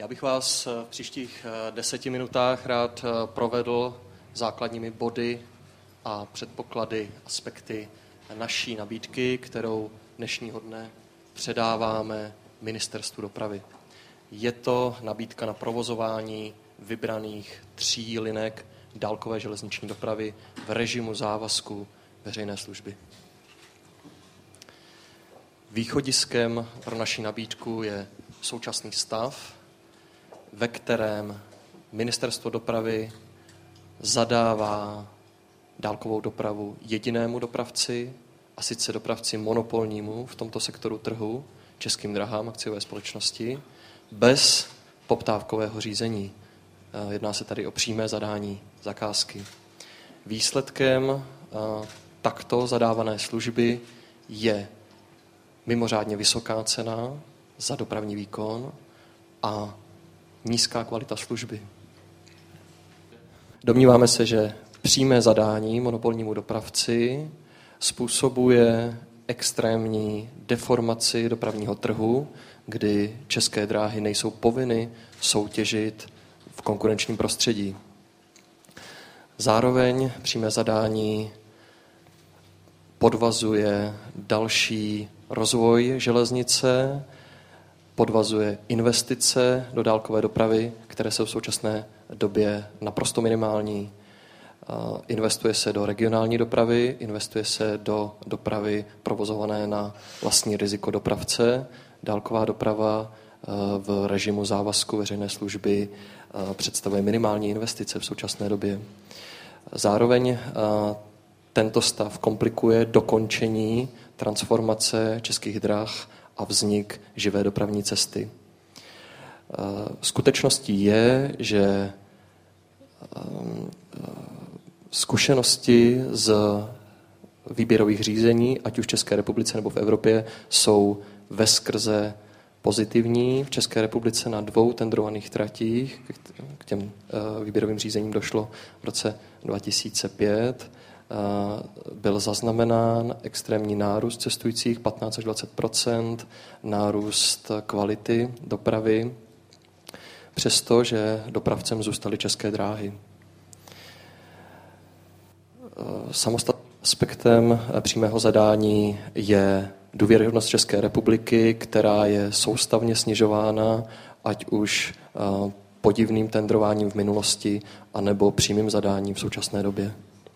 Já bych vás v příštích 10 minutách rád provedl základními body a předpoklady, aspekty naší nabídky, kterou dnešního dne předáváme Ministerstvu dopravy. Je to nabídka na provozování vybraných 3 linek dálkové železniční dopravy v režimu závazku veřejné služby. Východiskem pro naši nabídku je současný stav, ve kterém Ministerstvo dopravy zadává dálkovou dopravu jedinému dopravci, a sice dopravci monopolnímu v tomto sektoru trhu, Českým dráhám akciové společnosti, bez poptávkového řízení. Jedná se tady o přímé zadání zakázky. Výsledkem takto zadávané služby je mimořádně vysoká cena za dopravní výkon a nízká kvalita služby. Domníváme se, že přímé zadání monopolnímu dopravci způsobuje extrémní deformaci dopravního trhu, kdy České dráhy nejsou povinny soutěžit v konkurenčním prostředí. Zároveň přímé zadání podvazuje další rozvoj železnice, podvazuje investice do dálkové dopravy, které jsou v současné době naprosto minimální. Investuje se do regionální dopravy, investuje se do dopravy provozované na vlastní riziko dopravce. Dálková doprava v režimu závazku veřejné služby představuje minimální investice v současné době. Zároveň tento stav komplikuje dokončení transformace Českých drah a vznik živé dopravní cesty. Skutečností je, že zkušenosti z výběrových řízení, ať už v České republice nebo v Evropě, jsou veskrze pozitivní. V České republice na 2 tendrovaných tratích, k těm výběrovým řízením došlo v roce 2005, byl zaznamenán extrémní nárůst cestujících, 15 až 20%, nárůst kvality dopravy, přestože dopravcem zůstaly České dráhy. Samostatným aspektem přímého zadání je důvěryhodnost České republiky, která je soustavně snižována, ať už podivným tendrováním v minulosti, anebo přímým zadáním v současné době.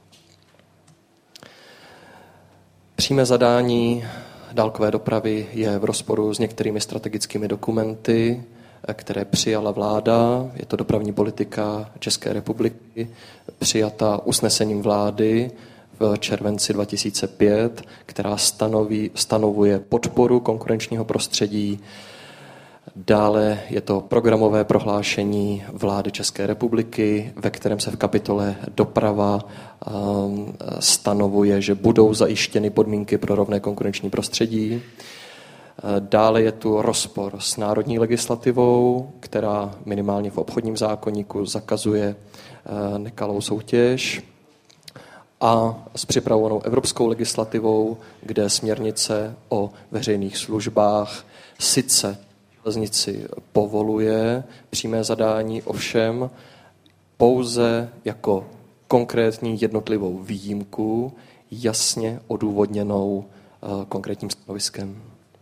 Přímé zadání dálkové dopravy je v rozporu s některými strategickými dokumenty, které přijala vláda. Je to dopravní politika České republiky, přijatá usnesením vlády v červenci 2005, která stanovuje podporu konkurenčního prostředí. Dále je to programové prohlášení vlády České republiky, ve kterém se v kapitole doprava stanovuje, že budou zajištěny podmínky pro rovné konkurenční prostředí. Dále je tu rozpor s národní legislativou, která minimálně v obchodním zákoníku zakazuje nekalou soutěž, a s připravovanou evropskou legislativou, kde směrnice o veřejných službách sice železnici povoluje přímé zadání, ovšem pouze jako konkrétní jednotlivou výjimku, jasně odůvodněnou konkrétním stanoviskem.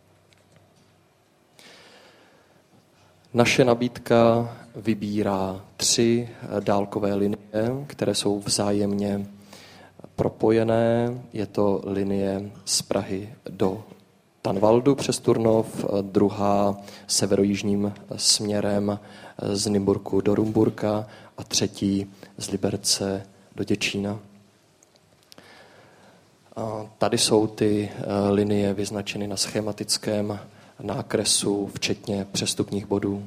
Naše nabídka vybírá 3 dálkové linie, které jsou vzájemně propojené. Je to linie z Prahy do Tanvaldu přes Turnov, druhá severojižním směrem z Nymburku do Rumburka a třetí z Liberce do Děčína. Tady jsou ty linie vyznačeny na schematickém nákresu, včetně přestupních bodů.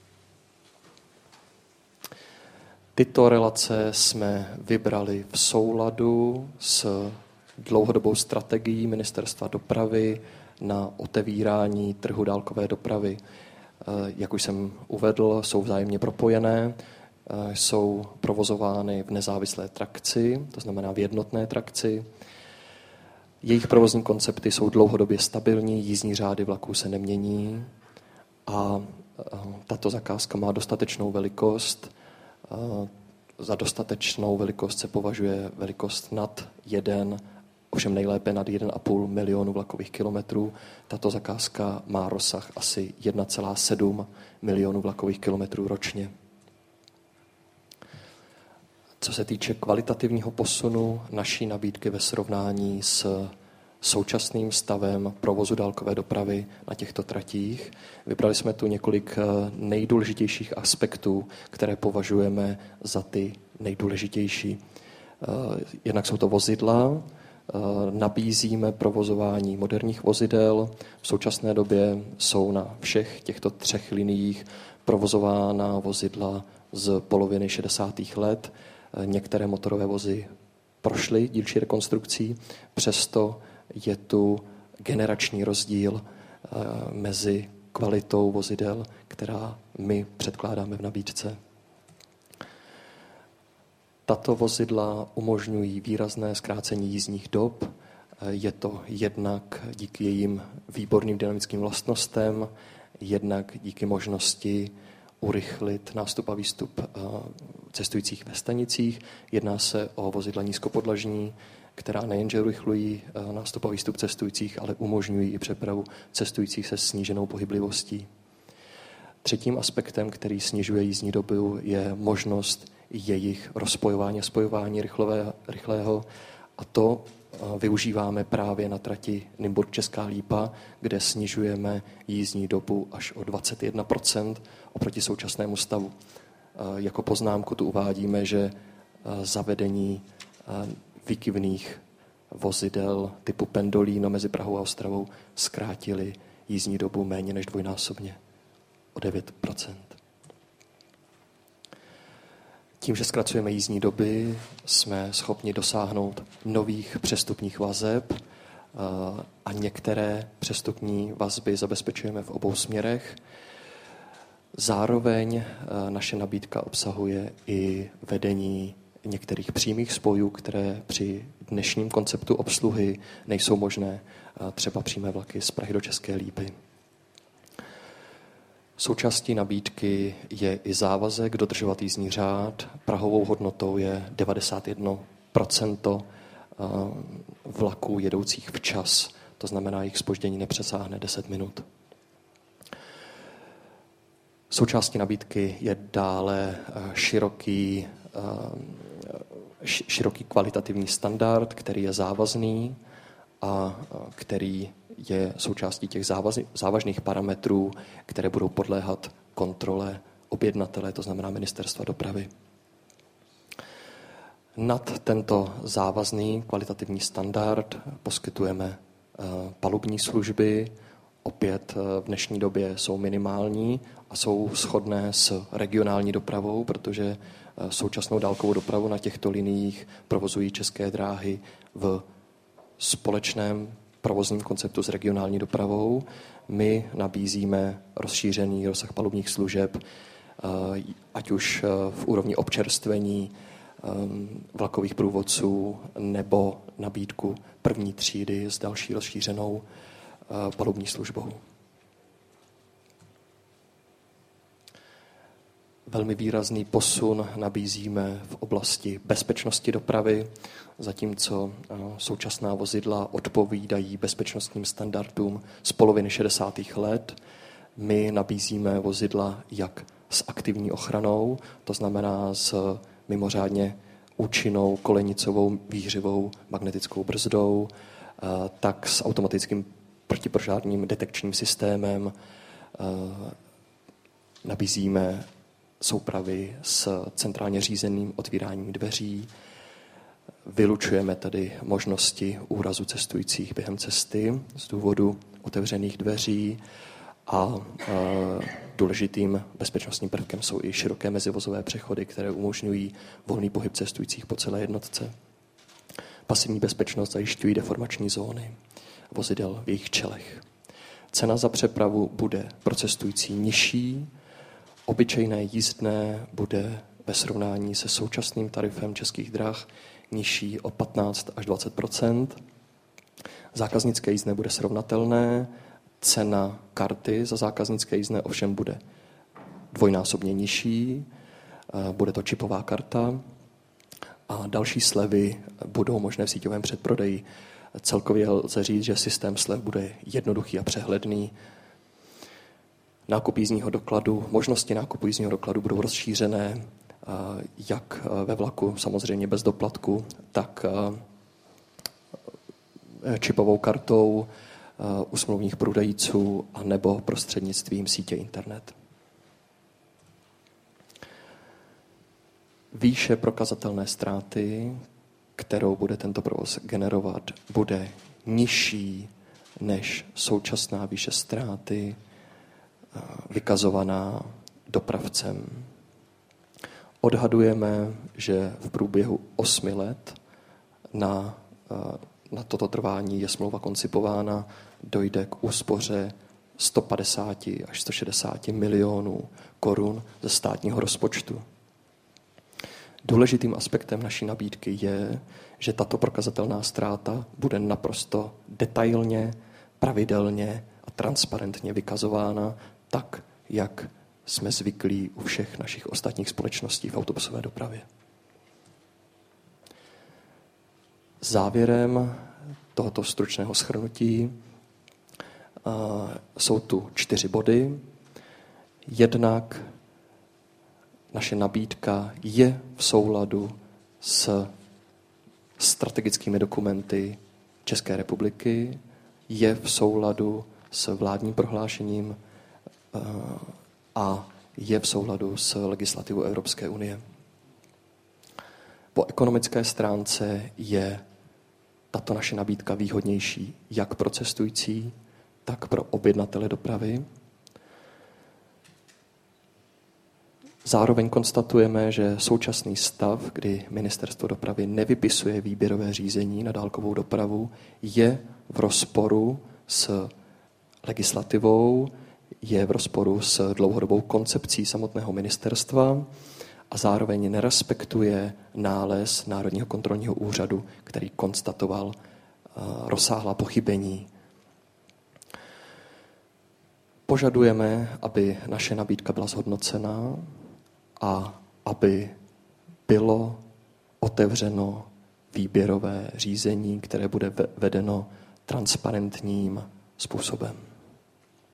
Tyto relace jsme vybrali v souladu s dlouhodobou strategií Ministerstva dopravy na otevírání trhu dálkové dopravy. Jak už jsem uvedl, jsou vzájemně propojené, jsou provozovány v nezávislé trakci, to znamená v jednotné trakci. Jejich provozní koncepty jsou dlouhodobě stabilní, jízdní řády vlaků se nemění a tato zakázka má dostatečnou velikost. Za dostatečnou velikost se považuje velikost nad 1, ovšem nejlépe nad 1,5 milionu vlakových kilometrů. Tato zakázka má rozsah asi 1,7 milionu vlakových kilometrů ročně. Co se týče kvalitativního posunu naší nabídky ve srovnání s současným stavem provozu dálkové dopravy na těchto tratích, vybrali jsme tu několik nejdůležitějších aspektů, které považujeme za ty nejdůležitější. Jednak jsou to vozidla, nabízíme provozování moderních vozidel. V současné době jsou na všech těchto 3 liniích provozována vozidla z poloviny 60. let. Některé motorové vozy prošly dílčí rekonstrukcí, přesto je tu generační rozdíl mezi kvalitou vozidel, která my předkládáme v nabídce. Tato vozidla umožňují výrazné zkrácení jízdních dob. Je to jednak díky jejím výborným dynamickým vlastnostem, jednak díky možnosti urychlit nástup a výstup cestujících ve stanicích. Jedná se o vozidla nízkopodlažní, která nejenže urychlují nástup a výstup cestujících, ale umožňují i přepravu cestujících se sníženou pohyblivostí. Třetím aspektem, který snižuje jízdní dobu, je možnost jejich rozpojování a spojování rychlého, a to využíváme právě na trati Nymburk-Česká Lípa, kde snižujeme jízdní dobu až o 21% oproti současnému stavu. Jako poznámku tu uvádíme, že zavedení výkyvných vozidel typu Pendolino mezi Prahou a Ostravou zkrátili jízdní dobu méně než dvojnásobně, o 9%. Tím, že zkracujeme jízdní doby, jsme schopni dosáhnout nových přestupních vazeb a některé přestupní vazby zabezpečujeme v obou směrech. Zároveň naše nabídka obsahuje i vedení některých přímých spojů, které při dnešním konceptu obsluhy nejsou možné, třeba přímé vlaky z Prahy do České Lípy. Součástí nabídky je i závazek dodržovat jízdní řád. Prahovou hodnotou je 91% vlaků jedoucích včas, to znamená, jejich zpoždění nepřesáhne 10 minut. Součástí nabídky je dále široký kvalitativní standard, který je závazný a který je součástí těch závažných parametrů, které budou podléhat kontrole objednatele, to znamená Ministerstva dopravy. Nad tento závazný kvalitativní standard poskytujeme palubní služby. Opět v dnešní době jsou minimální a jsou shodné s regionální dopravou, protože současnou dálkovou dopravu na těchto liniích provozují České dráhy v společném provozním konceptu s regionální dopravou. My nabízíme rozšířený rozsah palubních služeb, ať už v úrovni občerstvení vlakových průvodců nebo nabídku první třídy s další rozšířenou palubní službou. Velmi výrazný posun nabízíme v oblasti bezpečnosti dopravy, zatímco současná vozidla odpovídají bezpečnostním standardům z poloviny 60. let. My nabízíme vozidla jak s aktivní ochranou, to znamená s mimořádně účinnou kolenicovou výhřivou magnetickou brzdou, tak s automatickým protipožárním detekčním systémem. Nabízíme soupravy s centrálně řízeným otvíráním dveří. Vylučujeme tedy možnosti úrazu cestujících během cesty z důvodu otevřených dveří a důležitým bezpečnostním prvkem jsou i široké mezivozové přechody, které umožňují volný pohyb cestujících po celé jednotce. Pasivní bezpečnost zajišťují deformační zóny vozidel v jejich čelech. Cena za přepravu bude pro cestující nižší, obyčejné jízdné bude ve srovnání se současným tarifem Českých drah nižší o 15 až 20%. Zákaznické jízdné bude srovnatelné, cena karty za zákaznické jízdné ovšem bude dvojnásobně nižší, bude to čipová karta a další slevy budou možné v síťovém předprodeji. Celkově lze říct, že systém slev bude jednoduchý a přehledný. Nákup jízdního dokladu, možnosti nákupu jízdního dokladu budou rozšířené jak ve vlaku, samozřejmě bez doplatku, tak čipovou kartou u smluvních prodejců a nebo prostřednictvím sítě internet. Výše prokazatelné ztráty, kterou bude tento provoz generovat, bude nižší než současná výše ztráty vykazovaná dopravcem. Odhadujeme, že v průběhu 8 let na toto trvání je smlouva koncipována, dojde k úspoře 150 až 160 milionů korun ze státního rozpočtu. Důležitým aspektem naší nabídky je, že tato prokazatelná ztráta bude naprosto detailně, pravidelně a transparentně vykazována tak, jak jsme zvyklí u všech našich ostatních společností v autobusové dopravě. Závěrem tohoto stručného shrnutí jsou tu 4 body. Jednak naše nabídka je v souladu s strategickými dokumenty České republiky, je v souladu s vládním prohlášením a je v souladu s legislativou Evropské unie. Po ekonomické stránce je tato naše nabídka výhodnější jak pro cestující, tak pro objednatele dopravy. Zároveň konstatujeme, že současný stav, kdy Ministerstvo dopravy nevypisuje výběrové řízení na dálkovou dopravu, je v rozporu s legislativou, je v rozporu s dlouhodobou koncepcí samotného ministerstva a zároveň nerespektuje nález Národního kontrolního úřadu, který konstatoval rozsáhlá pochybení. Požadujeme, aby naše nabídka byla zhodnocena a aby bylo otevřeno výběrové řízení, které bude vedeno transparentním způsobem.